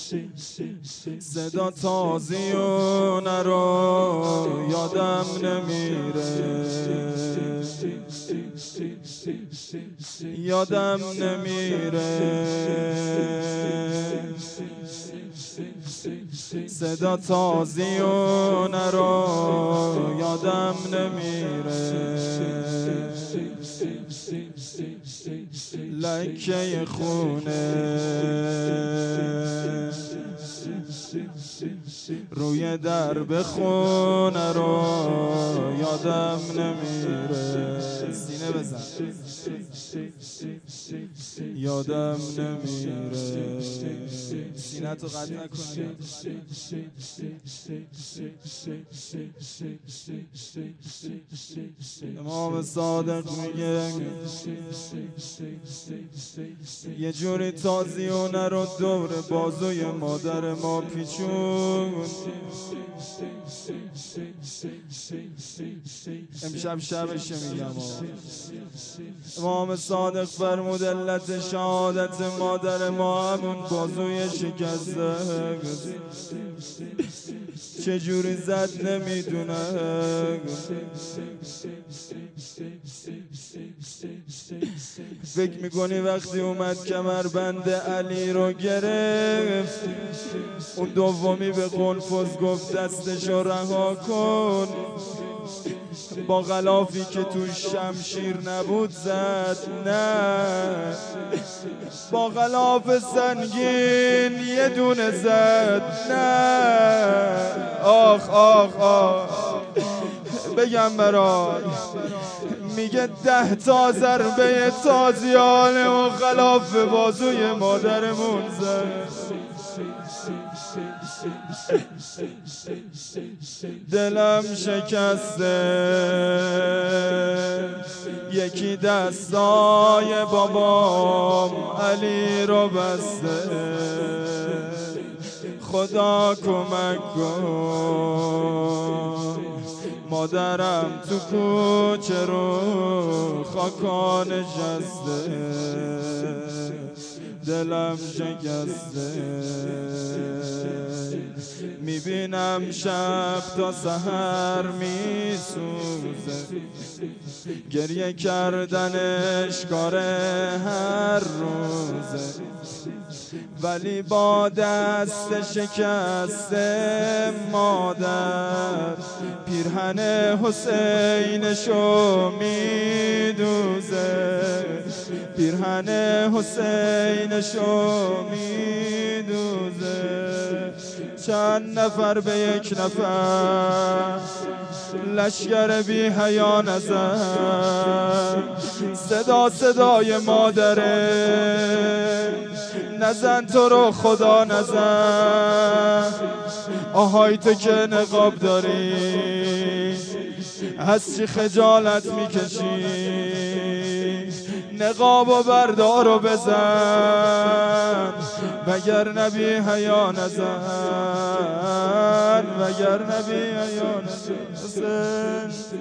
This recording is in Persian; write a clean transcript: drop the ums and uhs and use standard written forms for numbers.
صدا تازیونه رو یادم نمیره، یادم نمیره. صدا تازیونه رو یادم نمیره، لکه خونه روی درب خونه رو یادم نمیره. سینه بزن. یادم نمیره. سینه تو قطع نکنی. امام صادق میگه یه جوری تازیونه رو دور بازوی مادر ما پیچون. امشب شبشه میگم. امام صادق فرمود علت شهادت مادر ما همون بازوی شکسته. چجوری زد نمیدونه. فکر میکنی وقتی اومد کمربند علی رو گرفت، اون دومی به قلفز گفت دستشو رها کن، با غلافی که تو شمشیر نبود زد. نه، با غلاف سنگین یه دونه زد. نه، آخ آخ آخ. بگم برات، میگه 10 تا ضربه تازیانه و غلاف بازوی مادرمون زد. دلم شکسته، یکی دستای بابام علی رو بسته. خدا کمک کن، مادرم تو کوچه رو خاکا نشسته. دلم شکسته، میبینم شب تا سحر میسوزه. گریه کردنش کار هر روزه، ولی با دست شکسته مادر پیرهن حسینشو میدوزه. پیرهن حسینشو میدوزه. چند نفر به یک نفر لشگر بی حیا نزن. صدا صدای مادره، نزن تو رو خدا نزن. آهای تو که نقاب داری، از چی خجالت میکشی؟ نقاب و بردار و بزن، وگر نبی حیا نزن، وگر نبی حیا نزن.